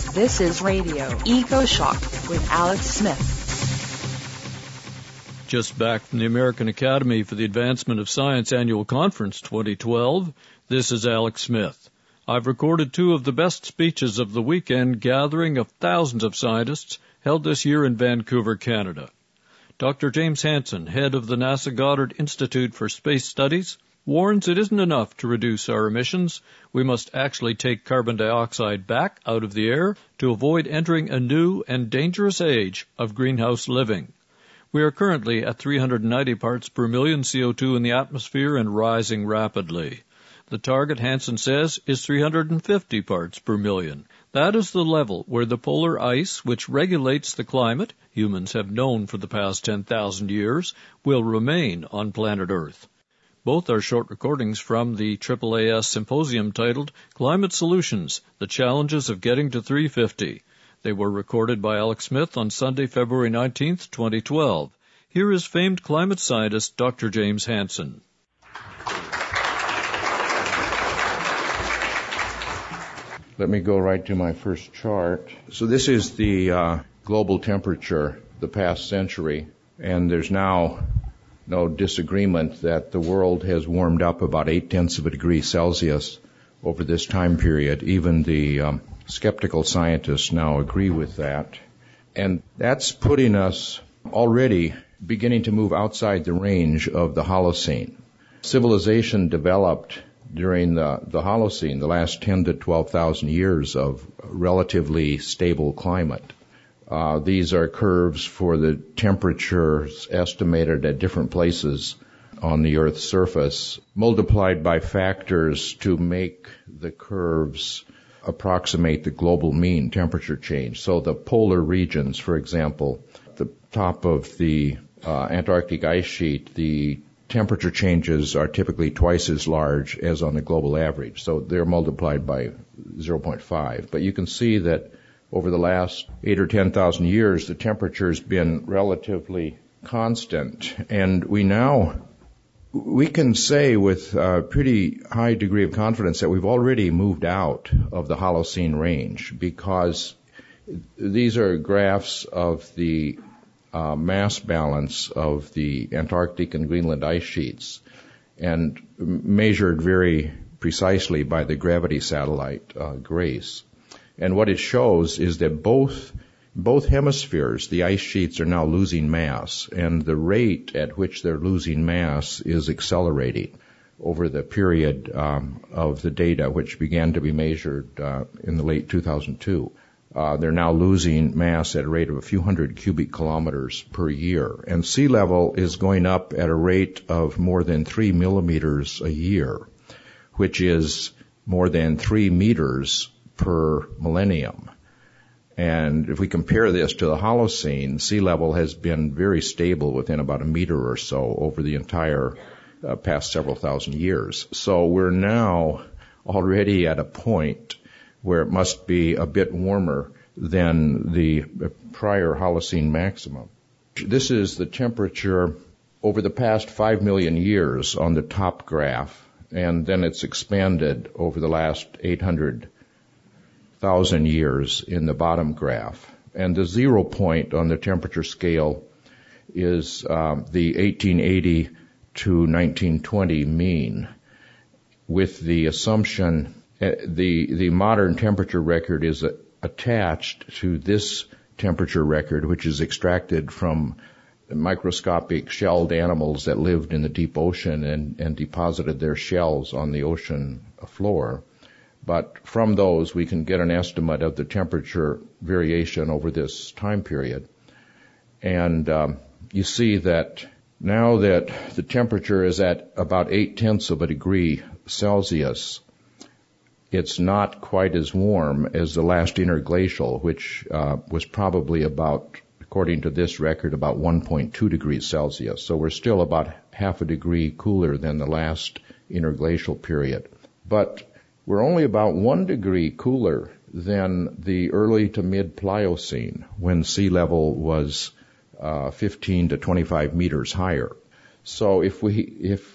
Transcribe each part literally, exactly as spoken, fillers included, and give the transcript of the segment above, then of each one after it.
This is Radio Eco-Shock with Alex Smith. Just back from the American Academy for the Advancement of Science Annual Conference twenty twelve, this is Alex Smith. I've recorded two of the best speeches of the weekend gathering of thousands of scientists held this year in Vancouver, Canada. Doctor James Hansen, head of the NASA Goddard Institute for Space Studies, warns it isn't enough to reduce our emissions. We must actually take carbon dioxide back out of the air to avoid entering a new and dangerous age of greenhouse living. We are currently at three hundred ninety parts per million C O two in the atmosphere and rising rapidly. The target, Hansen says, is three hundred fifty parts per million. That is the level where the polar ice, which regulates the climate, humans have known for the past ten thousand years, will remain on planet Earth. Both are short recordings from the triple A S symposium titled Climate Solutions, The Challenges of Getting to three fifty. They were recorded by Alex Smith on Sunday, February nineteenth, twenty twelve. Here is famed climate scientist Doctor James Hansen. Let me go right to my first chart. So this is the uh, global temperature the past century, and there's now no disagreement that the world has warmed up about eight-tenths of a degree Celsius over this time period. Even the um, skeptical scientists now agree with that. And that's putting us already beginning to move outside the range of the Holocene. Civilization developed during the, the Holocene, the last ten to twelve thousand years of relatively stable climate. Uh, these are curves for the temperatures estimated at different places on the Earth's surface, multiplied by factors to make the curves approximate the global mean temperature change. So the polar regions, for example, the top of the uh, Antarctic ice sheet, the temperature changes are typically twice as large as on the global average. So they're multiplied by zero point five. But you can see that over the last eight or ten thousand years, the temperature's been relatively constant, and we now we can say with a pretty high degree of confidence that we've already moved out of the Holocene range, because these are graphs of the uh, mass balance of the Antarctic and Greenland ice sheets, and measured very precisely by the gravity satellite uh, GRACE. And what it shows is that both both hemispheres, the ice sheets are now losing mass, and the rate at which they're losing mass is accelerating over the period um, of the data, which began to be measured uh, in the late two thousand two. Uh, they're now losing mass at a rate of a few hundred cubic kilometers per year, and sea level is going up at a rate of more than three millimeters a year, which is more than three meters per millennium. And if we compare this to the Holocene, sea level has been very stable within about a meter or so over the entire uh, past several thousand years. So we're now already at a point where it must be a bit warmer than the prior Holocene maximum. This is the temperature over the past five million years on the top graph, and then it's expanded over the last eight hundred thousand years in the bottom graph. And the zero point on the temperature scale is um, the eighteen eighty to nineteen twenty mean, with the assumption uh, the the modern temperature record is uh, attached to this temperature record, which is extracted from microscopic shelled animals that lived in the deep ocean and, and deposited their shells on the ocean floor. But from those, we can get an estimate of the temperature variation over this time period. And um, you see that now that the temperature is at about eight-tenths of a degree Celsius, it's not quite as warm as the last interglacial, which uh, was probably about, according to this record, about one point two degrees Celsius. So we're still about half a degree cooler than the last interglacial period. But we're only about one degree cooler than the early to mid-Pliocene, when sea level was uh, fifteen to twenty-five meters higher. So if we, if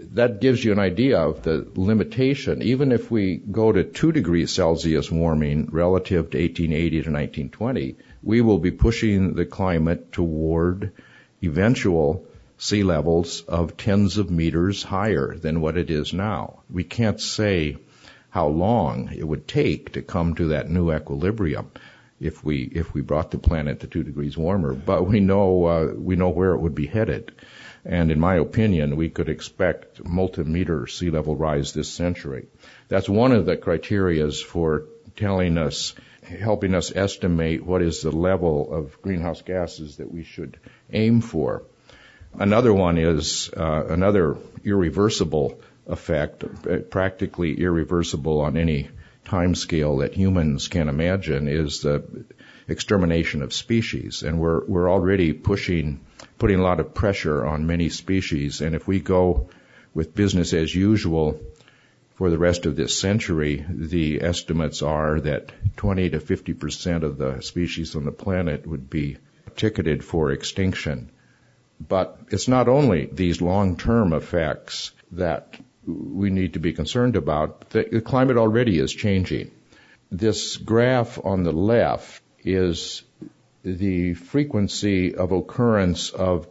that gives you an idea of the limitation. Even if we go to two degrees Celsius warming relative to eighteen eighty to nineteen twenty, we will be pushing the climate toward eventual sea levels of tens of meters higher than what it is now. We can't say how long it would take to come to that new equilibrium if we if we brought the planet to two degrees warmer, but we know uh, we know where it would be headed. And in my opinion, we could expect multi-meter sea level rise this century. That's one of the criterias for telling us, helping us estimate what is the level of greenhouse gases that we should aim for. Another one is uh, another irreversible effect, practically irreversible on any time scale that humans can imagine, is the extermination of species. And we're we're already pushing, putting a lot of pressure on many species. And if we go with business as usual for the rest of this century, the estimates are that twenty to fifty percent of the species on the planet would be ticketed for extinction. But it's not only these long-term effects that we need to be concerned about. The, the climate already is changing. This graph on the left is the frequency of occurrence of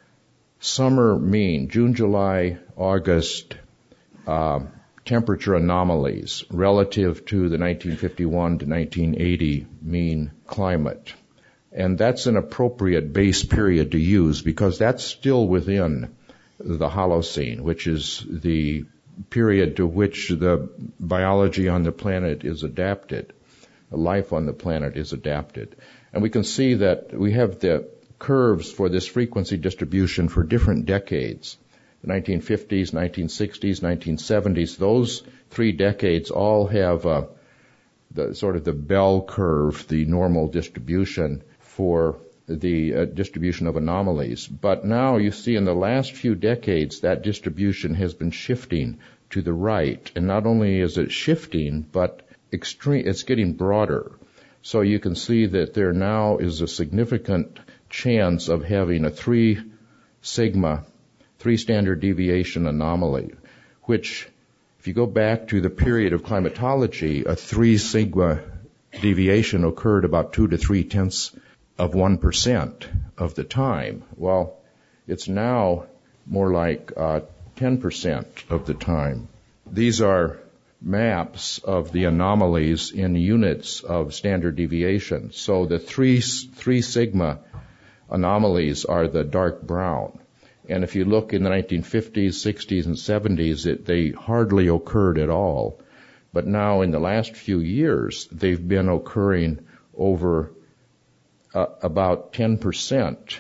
summer mean, June, July, August, uh, temperature anomalies relative to the nineteen fifty-one to nineteen eighty mean climate. And that's an appropriate base period to use because that's still within the Holocene, which is the period to which the biology on the planet is adapted. The life on the planet is adapted. And we can see that we have the curves for this frequency distribution for different decades. The nineteen fifties, nineteen sixties, nineteen seventies, those three decades all have uh, the sort of the bell curve, the normal distribution for the uh, distribution of anomalies. But now you see in the last few decades that distribution has been shifting to the right. And not only is it shifting, but extreme, it's getting broader. So you can see that there now is a significant chance of having a three sigma, three standard deviation anomaly, which if you go back to the period of climatology, a three sigma deviation occurred about two to three tenths of one percent of the time. Well, it's now more like uh, ten percent of the time. These are maps of the anomalies in units of standard deviation. So the three, three sigma anomalies are the dark brown. And if you look in the nineteen fifties, sixties, and seventies, it, they hardly occurred at all. But now in the last few years, they've been occurring over Uh, about ten percent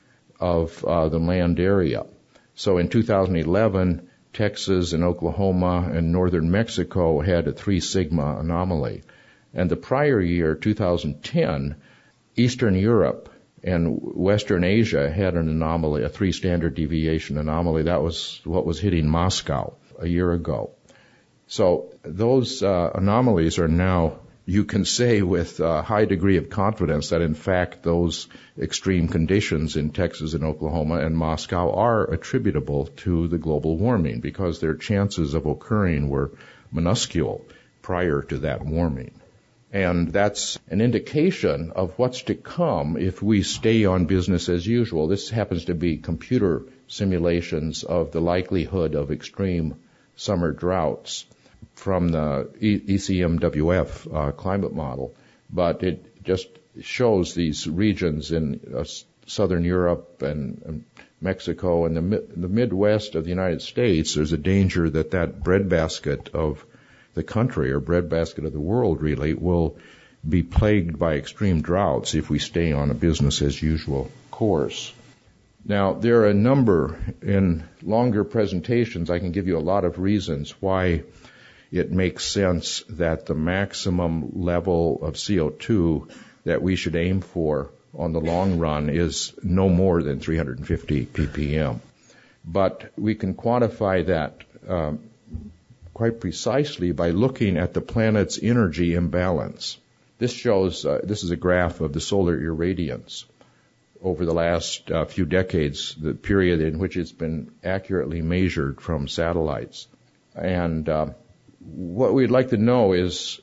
of uh, the land area. So in two thousand eleven, Texas and Oklahoma and northern Mexico had a three sigma anomaly. And the prior year, two thousand ten, Eastern Europe and Western Asia had an anomaly, a three standard deviation anomaly. That was what was hitting Moscow a year ago. So those uh, anomalies are now, you can say with a high degree of confidence that in fact those extreme conditions in Texas and Oklahoma and Moscow are attributable to the global warming because their chances of occurring were minuscule prior to that warming. And that's an indication of what's to come if we stay on business as usual. This happens to be computer simulations of the likelihood of extreme summer droughts from the E C M W F uh, climate model, but it just shows these regions in uh, southern Europe and, and Mexico and the, the Midwest of the United States. There's a danger that that breadbasket of the country, or breadbasket of the world really, will be plagued by extreme droughts if we stay on a business as usual course. Now, there are a number, in longer presentations, I can give you a lot of reasons why it makes sense that the maximum level of C O two that we should aim for on the long run is no more than three hundred fifty ppm. But we can quantify that um, quite precisely by looking at the planet's energy imbalance. This shows, uh, this is a graph of the solar irradiance. over the last uh, few decades, the period in which it's been accurately measured from satellites. And uh, what we'd like to know is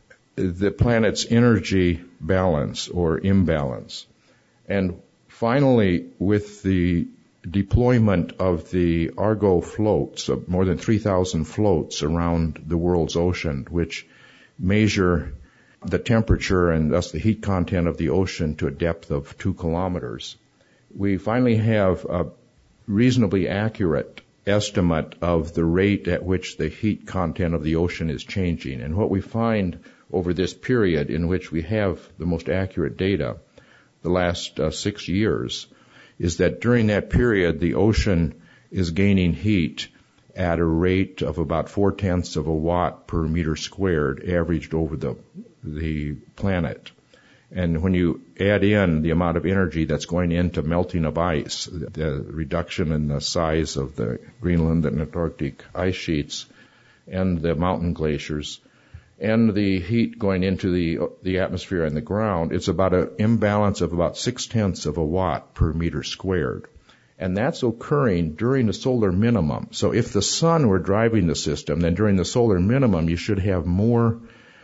the planet's energy balance or imbalance. And finally, with the deployment of the Argo floats, of more than three thousand floats around the world's ocean, which measure the temperature and thus the heat content of the ocean to a depth of two kilometers, we finally have a reasonably accurate estimate of the rate at which the heat content of the ocean is changing. And what we find over this period in which we have the most accurate data, the last uh, six years, is that during that period the ocean is gaining heat at a rate of about four-tenths of a watt per meter squared averaged over the the planet. And when you add in the amount of energy that's going into melting of ice, the reduction in the size of the Greenland and Antarctic ice sheets and the mountain glaciers, and the heat going into the the atmosphere and the ground, it's about an imbalance of about six-tenths of a watt per meter squared. And that's occurring during the solar minimum. So if the sun were driving the system, then during the solar minimum you should have more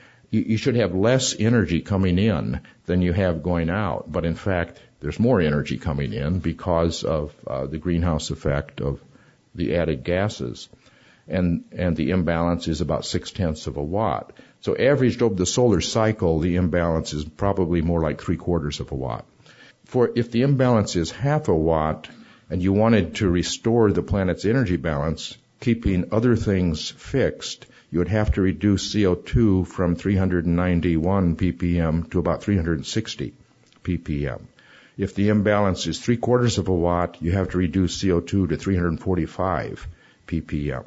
You should have less energy coming in than you have going out. But in fact, there's more energy coming in because of uh, the greenhouse effect of the added gases. And, and the imbalance is about six-tenths of a watt. So averaged over the solar cycle, the imbalance is probably more like three-quarters of a watt. For if the imbalance is half a watt and you wanted to restore the planet's energy balance, keeping other things fixed, you would have to reduce C O two from three hundred ninety-one ppm to about three hundred sixty ppm. If the imbalance is three quarters of a watt, you have to reduce C O two to three hundred forty-five ppm.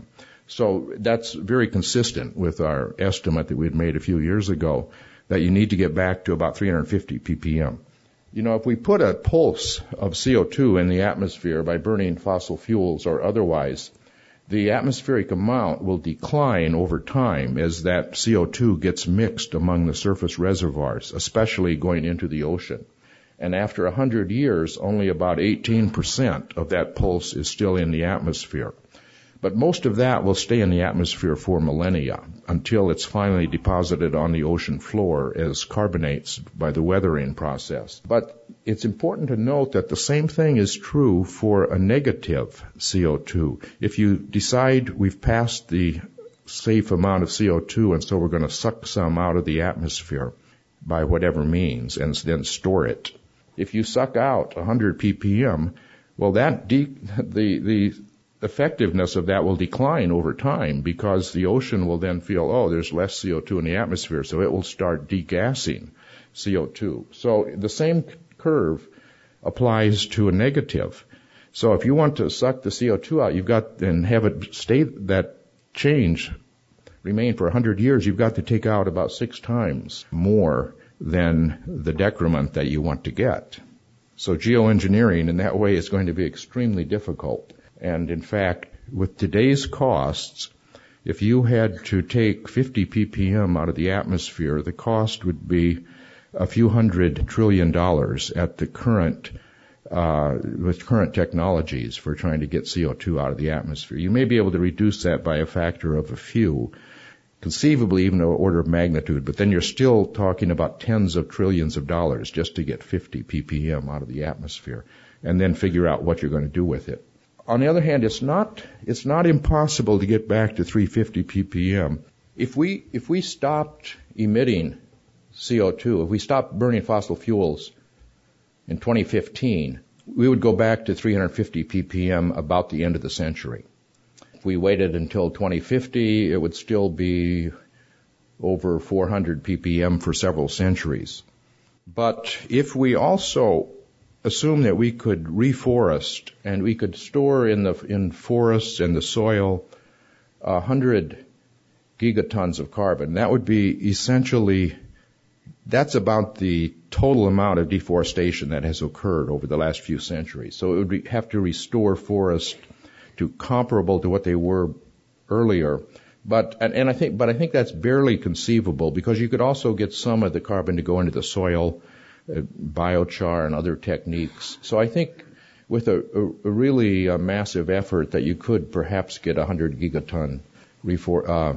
So that's very consistent with our estimate that we had made a few years ago, that you need to get back to about three hundred fifty ppm. You know, if we put a pulse of C O two in the atmosphere by burning fossil fuels or otherwise, the atmospheric amount will decline over time as that C O two gets mixed among the surface reservoirs, especially going into the ocean. And after one hundred years, only about eighteen percent of that pulse is still in the atmosphere. But most of that will stay in the atmosphere for millennia until it's finally deposited on the ocean floor as carbonates by the weathering process. But it's important to note that the same thing is true for a negative C O two. If you decide we've passed the safe amount of C O two and so we're going to suck some out of the atmosphere by whatever means and then store it, if you suck out one hundred ppm, well, that de- the the effectiveness of that will decline over time because the ocean will then feel, oh, there's less C O two in the atmosphere, so it will start degassing C O two. So the same curve applies to a negative. So if you want to suck the C O two out, you've got, and have it stay, that change remain for one hundred years, you've got to take out about six times more than the decrement that you want to get. So geoengineering in that way is going to be extremely difficult. And in fact, with today's costs, if you had to take fifty ppm out of the atmosphere, the cost would be a few hundred trillion dollars at the current, uh, with current technologies for trying to get C O two out of the atmosphere. You may be able to reduce that by a factor of a few, conceivably even an order of magnitude, but then you're still talking about tens of trillions of dollars just to get fifty ppm out of the atmosphere, and then figure out what you're going to do with it. On the other hand, it's not it's not impossible to get back to three hundred fifty ppm. If we if we stopped emitting C O two, if we stopped burning fossil fuels in twenty fifteen, we would go back to three hundred fifty ppm about the end of the century. If we waited until twenty fifty, it would still be over four hundred ppm for several centuries. But if we also assume that we could reforest and we could store in the in forests and the soil a hundred gigatons of carbon, that would be essentially, that's about the total amount of deforestation that has occurred over the last few centuries. So it would be, have to restore forests to comparable to what they were earlier. But and, and I think but I think that's barely conceivable, because you could also get some of the carbon to go into the soil uh, biochar and other techniques. So I think with a, a, a really uh, massive effort that you could perhaps get a one hundred gigaton refor- uh,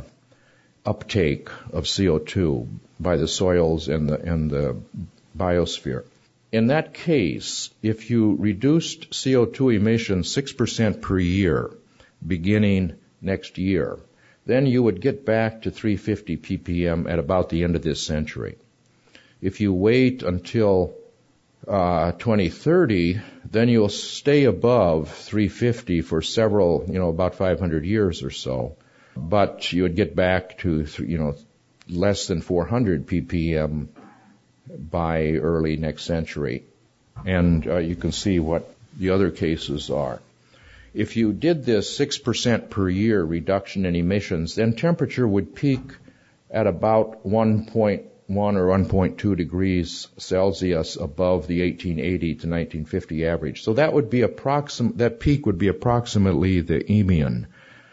uptake of C O two by the soils and the, and the biosphere. In that case, if you reduced C O two emissions six percent per year, beginning next year, then you would get back to three hundred fifty ppm at about the end of this century. If you wait until uh, twenty thirty, then you'll stay above three hundred fifty for several, you know, about five hundred years or so. But you would get back to, you know, less than four hundred ppm by early next century. And uh, you can see what the other cases are. If you did this six percent per year reduction in emissions, then temperature would peak at about one point one or one point two degrees Celsius above the eighteen eighty to nineteen fifty average. So that would be approxim- that peak would be approximately the Eemian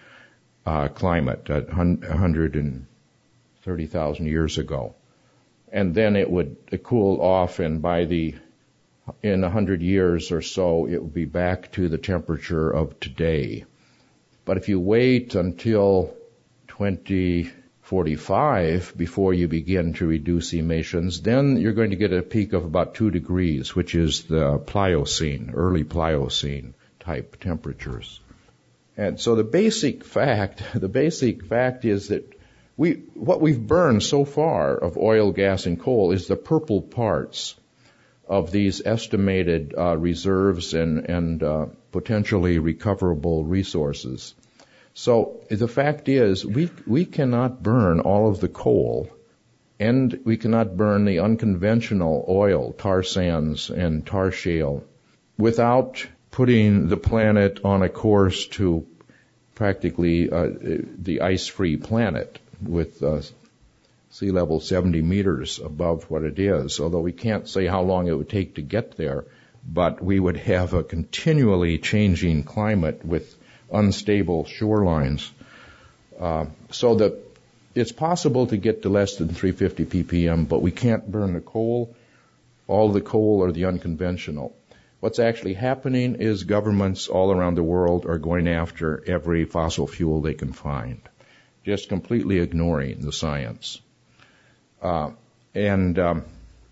uh, climate at one hundred thirty thousand years ago. And then it would cool off, and by the in a hundred years or so, it would be back to the temperature of today. But if you wait until twenty forty-five before you begin to reduce emissions, then you're going to get a peak of about two degrees, which is the Pliocene, early Pliocene type temperatures. And so the basic fact, the basic fact is that we, what we've burned so far of oil, gas, and coal is the purple parts of these estimated uh, reserves and, and uh, potentially recoverable resources. So the fact is, we we cannot burn all of the coal, and we cannot burn the unconventional oil, tar sands and tar shale, without putting the planet on a course to practically uh, the ice-free planet with uh, sea level seventy meters above what it is, although we can't say how long it would take to get there, but we would have a continually changing climate with unstable shorelines. Uh, so that it's possible to get to less than three hundred fifty ppm, but we can't burn the coal, all the coal or the unconventional. What's actually happening is governments all around the world are going after every fossil fuel they can find, just completely ignoring the science. Uh, and um,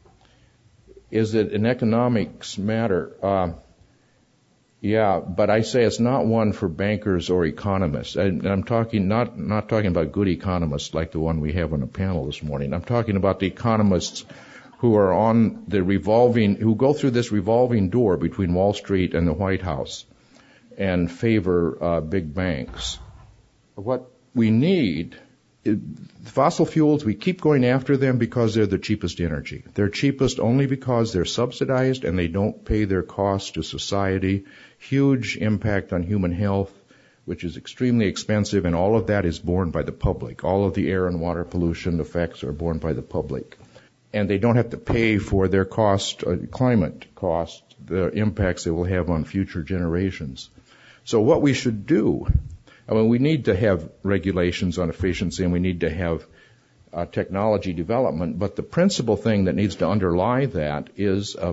is it an economics matter? Uh, yeah, but I say it's not one for bankers or economists. And I'm talking not not talking about good economists like the one we have on the panel this morning. I'm talking about the economists who are on the revolving, who go through this revolving door between Wall Street and the White House and favor uh, big banks. What we need, it, fossil fuels, we keep going after them because they're the cheapest energy. They're cheapest only because they're subsidized and they don't pay their costs to society. Huge impact on human health, which is extremely expensive, and all of that is borne by the public. All of the air and water pollution effects are borne by the public. And they don't have to pay for their cost, uh, climate cost, the impacts they will have on future generations. So what we should do, I mean, we need to have regulations on efficiency, and we need to have uh, technology development, but the principal thing that needs to underlie that is a,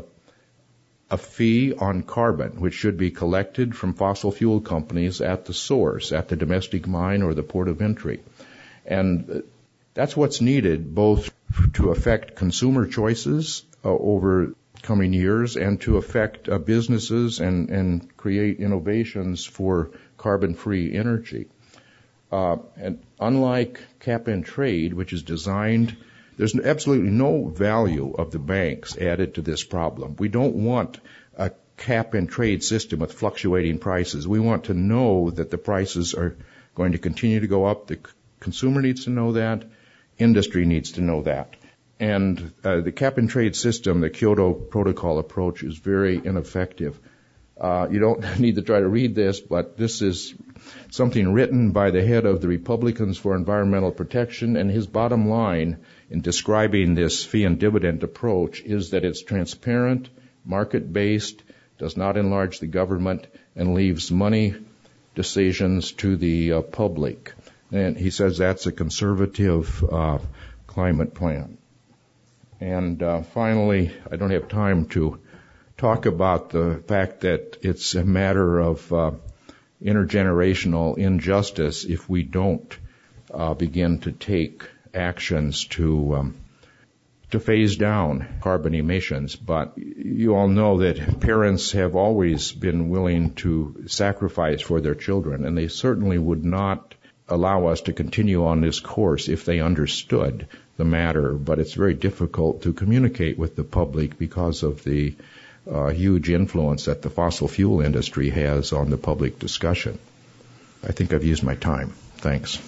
a fee on carbon, which should be collected from fossil fuel companies at the source, at the domestic mine or the port of entry. And that's what's needed, both to affect consumer choices uh, over coming years and to affect uh, businesses and, and create innovations for carbon-free energy. Uh, and unlike cap and trade, which is designed, there's absolutely no value of the banks added to this problem. We don't want a cap and trade system with fluctuating prices. We want to know that the prices are going to continue to go up. The consumer needs to know that. Industry needs to know that. And uh, the cap and trade system, the Kyoto Protocol approach, is very ineffective. Uh, you don't need to try to read this, but this is something written by the head of the Republicans for Environmental Protection, and his bottom line in describing this fee and dividend approach is that it's transparent, market-based, does not enlarge the government, and leaves money decisions to the uh, public. And he says that's a conservative uh, climate plan. And uh, finally, I don't have time to talk about the fact that it's a matter of uh, intergenerational injustice if we don't uh, begin to take actions to um, to phase down carbon emissions. But you all know that parents have always been willing to sacrifice for their children, and they certainly would not allow us to continue on this course if they understood the matter. But it's very difficult to communicate with the public because of the uh, huge influence that the fossil fuel industry has on the public discussion. I think I've used my time. Thanks.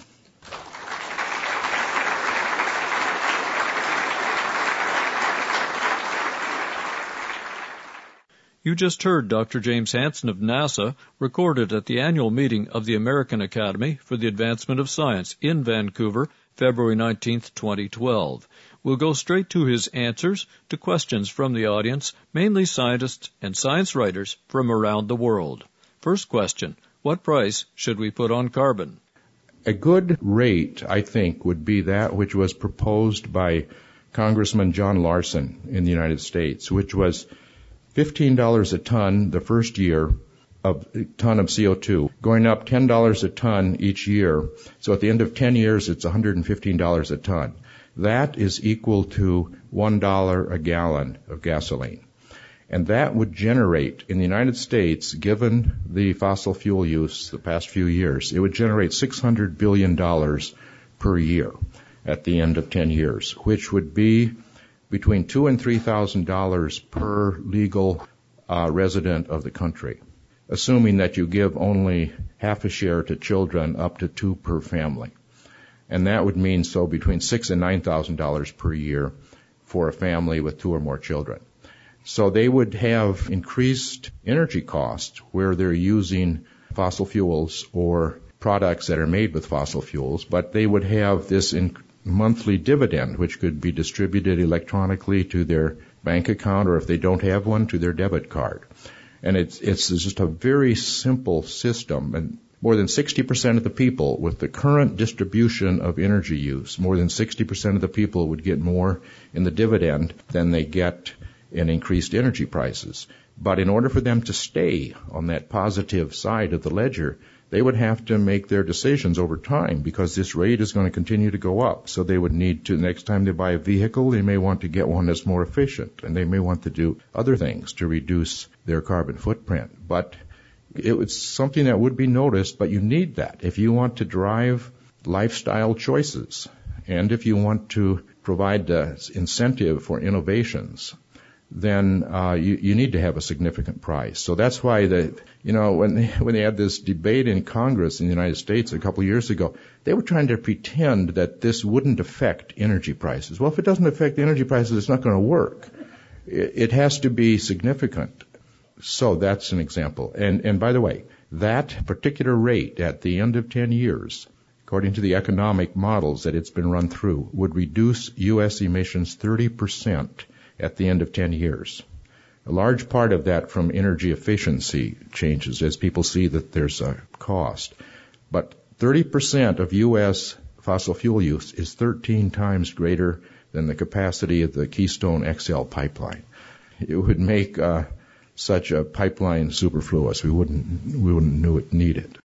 You just heard Doctor James Hansen of NASA, recorded at the annual meeting of the American Academy for the Advancement of Science in Vancouver, February nineteenth, twenty twelve. We'll go straight to his answers to questions from the audience, mainly scientists and science writers from around the world. First question, what price should we put on carbon? A good rate, I think, would be that which was proposed by Congressman John Larson in the United States, which was fifteen dollars a ton the first year of a ton of C O two, going up ten dollars a ton each year. So at the end of ten years, it's one hundred fifteen dollars a ton. That is equal to one dollar a gallon of gasoline. And that would generate, in the United States, given the fossil fuel use the past few years, it would generate six hundred billion dollars per year at the end of ten years, which would be between two and three thousand dollars per legal uh, resident of the country, assuming that you give only half a share to children, up to two per family, and that would mean so between six and nine thousand dollars per year for a family with two or more children. So they would have increased energy costs where they're using fossil fuels or products that are made with fossil fuels, but they would have this in monthly dividend, which could be distributed electronically to their bank account, or if they don't have one, to their debit card. And it's, it's just a very simple system. And more than sixty percent of the people, with the current distribution of energy use, more than sixty percent of the people would get more in the dividend than they get in increased energy prices. But in order for them to stay on that positive side of the ledger, they would have to make their decisions over time, because this rate is going to continue to go up. So they would need to, next time they buy a vehicle, they may want to get one that's more efficient, and they may want to do other things to reduce their carbon footprint. But it was something that would be noticed, but you need that if you want to drive lifestyle choices, and if you want to provide the incentive for innovations, then uh, you, you need to have a significant price. So that's why the, you know, when they, when they had this debate in Congress in the United States a couple of years ago, they were trying to pretend that this wouldn't affect energy prices. Well, if it doesn't affect energy prices, it's not going to work. It, it has to be significant. So that's an example. And, and by the way, that particular rate at the end of ten years, according to the economic models that it's been run through, would reduce U S emissions thirty percent at the end of ten years. A large part of that from energy efficiency changes as people see that there's a cost. But thirty percent of U S fossil fuel use is thirteen times greater than the capacity of the Keystone X L pipeline. It would make uh, such a pipeline superfluous. We wouldn't, we wouldn't need it.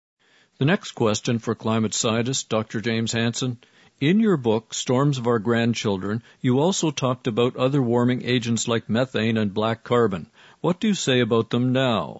The next question for climate scientist Doctor James Hansen. In your book, Storms of Our Grandchildren, you also talked about other warming agents like methane and black carbon. What do you say about them now?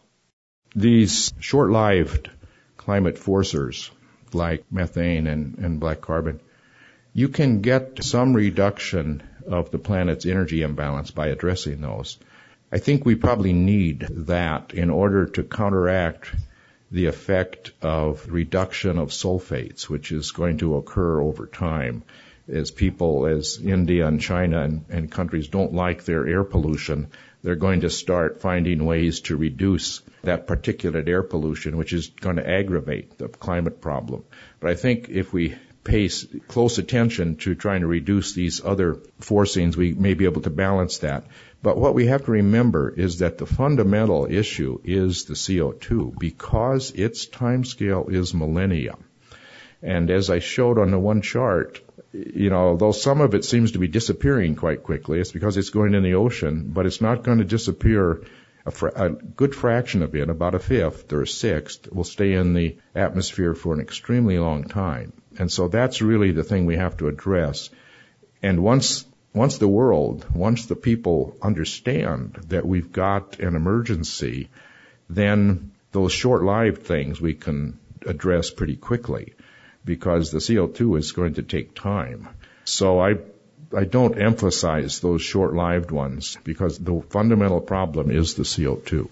These short-lived climate forcers, like methane and, and black carbon, you can get some reduction of the planet's energy imbalance by addressing those. I think we probably need that in order to counteract the effect of reduction of sulfates, which is going to occur over time as people, as India and China and, and countries don't like their air pollution. They're going to start finding ways to reduce that particulate air pollution, which is going to aggravate the climate problem. But I think if we pay close attention to trying to reduce these other forcings, we may be able to balance that. But what we have to remember is that the fundamental issue is the C O two, because its timescale is millennia. And as I showed on the one chart, you know, although some of it seems to be disappearing quite quickly, it's because it's going in the ocean, but it's not going to disappear. A, fra- a good fraction of it, about a fifth or a sixth, will stay in the atmosphere for an extremely long time. And so that's really the thing we have to address. And once once the world, once the people understand that we've got an emergency, then those short-lived things we can address pretty quickly, because the C O two is going to take time. So I I don't emphasize those short-lived ones, because the fundamental problem is the C O two.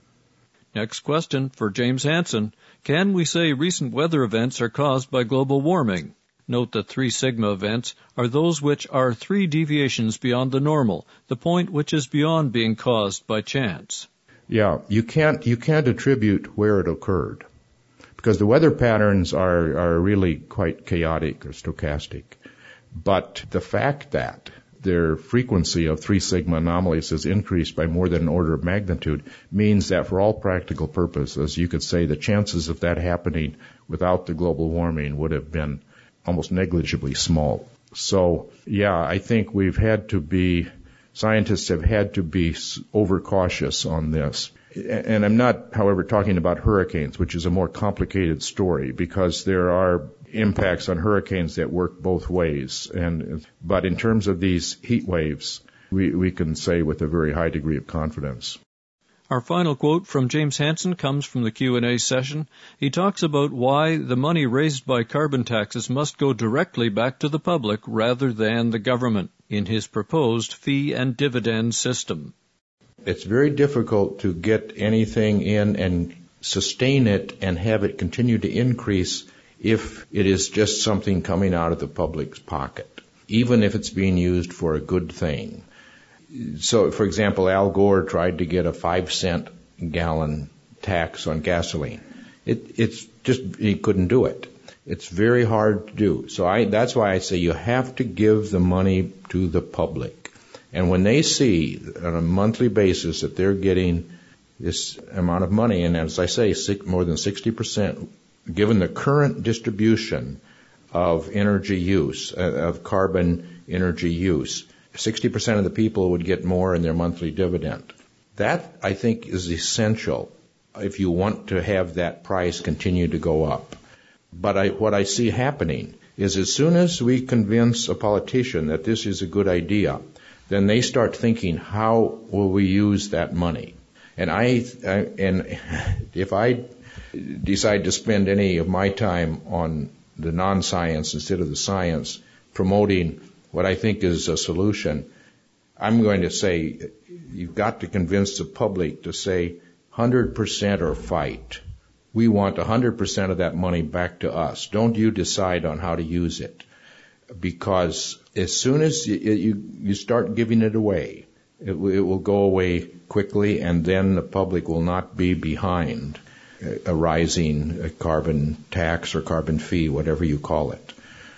Next question for James Hansen. Can we say recent weather events are caused by global warming? Note that three sigma events are those which are three deviations beyond the normal, the point which is beyond being caused by chance. Yeah, you can't you can't attribute where it occurred, because the weather patterns are, are really quite chaotic or stochastic. But the fact that their frequency of three sigma anomalies has increased by more than an order of magnitude means that for all practical purposes, you could say the chances of that happening without the global warming would have been almost negligibly small. So, yeah, I think we've had to be, scientists have had to be overcautious on this. And I'm not, however, talking about hurricanes, which is a more complicated story, because there are impacts on hurricanes that work both ways. And but in terms of these heat waves, we, we can say with a very high degree of confidence. Our final quote from James Hansen comes from the Q and A session. He talks about why the money raised by carbon taxes must go directly back to the public rather than the government in his proposed fee and dividend system. It's very difficult to get anything in and sustain it and have it continue to increase if it is just something coming out of the public's pocket, even if it's being used for a good thing. So, for example, Al Gore tried to get a five cent gallon tax on gasoline. It, it's just, he couldn't do it. It's very hard to do. So I, that's why I say you have to give the money to the public. And when they see on a monthly basis that they're getting this amount of money, and as I say, more than sixty percent, given the current distribution of energy use, of carbon energy use, sixty percent of the people would get more in their monthly dividend. That, I think, is essential if you want to have that price continue to go up. But I, what I see happening is as soon as we convince a politician that this is a good idea, then they start thinking, how will we use that money? And I, I and if I decide to spend any of my time on the non-science instead of the science, promoting what I think is a solution, I'm going to say you've got to convince the public to say one hundred percent or fight. We want one hundred percent of that money back to us. Don't you decide on how to use it. Because as soon as you, you, you start giving it away, it, it will go away quickly, and then the public will not be behind a rising carbon tax or carbon fee, whatever you call it.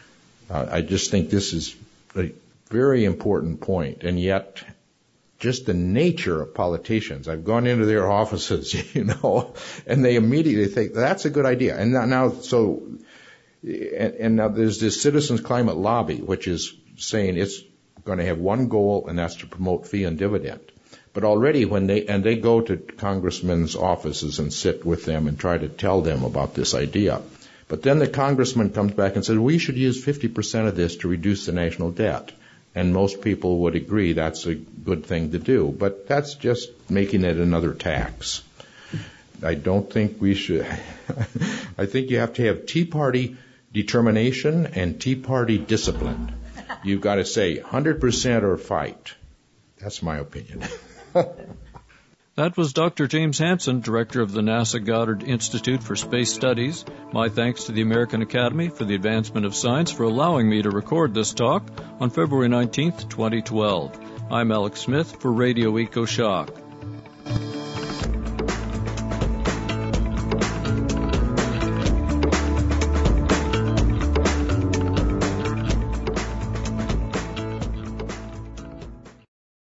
Uh, I just think this is a very important point, and yet just the nature of politicians. I've gone into their offices, you know, and they immediately think that's a good idea. And now, now so, and, and now there's this Citizens Climate Lobby, which is saying it's going to have one goal, and that's to promote fee and dividend. But already when they, and they go to congressmen's offices and sit with them and try to tell them about this idea. But then the congressman comes back and says, we should use fifty percent of this to reduce the national debt. And most people would agree that's a good thing to do. But that's just making it another tax. I don't think we should. I think you have to have Tea Party determination and Tea Party discipline. You've got to say one hundred percent or fight. That's my opinion. That was Doctor James Hansen, Director of the NASA Goddard Institute for Space Studies. My thanks to the American Academy for the Advancement of Science for allowing me to record this talk on February nineteenth, twenty twelve. I'm Alex Smith for Radio EcoShock.